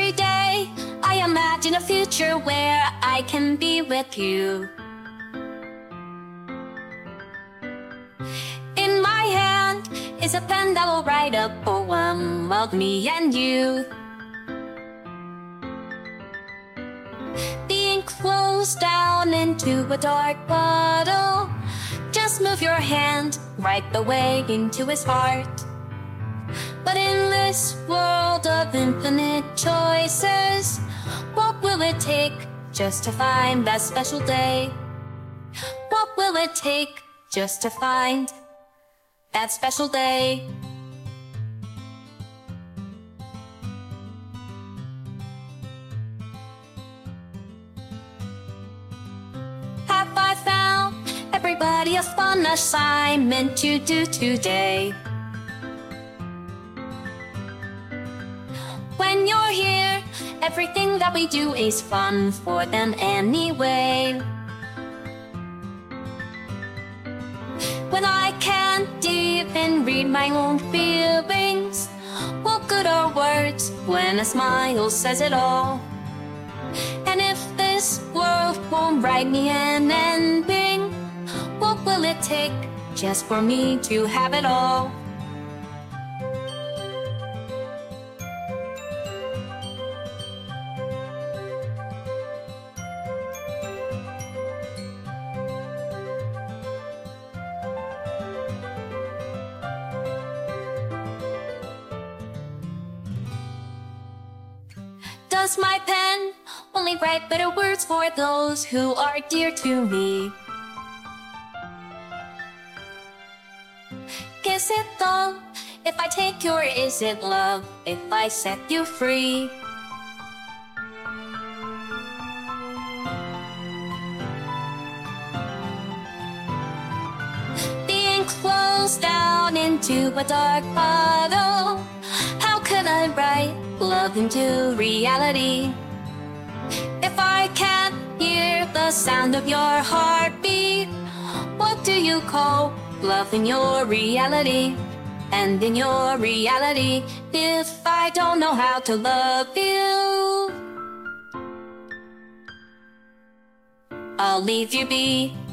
Every day I imagine a future where I can be with you. In my hand is a pen that will write a poem of me and you. Being closed down into a dark bottle, just move your hand right the way into his heart. But in this world of infinite choices, what will it take just to find that special day? What will it take just to find that special day? Have I found everybody a fun assignment to do today? When you're here, everything that we do is fun for them anyway. When I can't even read my own feelings, what good are words when a smile says it all? And if this world won't write me an ending, what will it take just for me to have it all? Does my pen only write better words for those who are dear to me? Is it love if I take you, or is it love if I set you free? Being closed down into a dark bottle, how could I write love into reality? If I can't hear the sound of your heartbeat, what do you call love in your reality? And in your reality, if I don't know how to love you, I'll leave you be.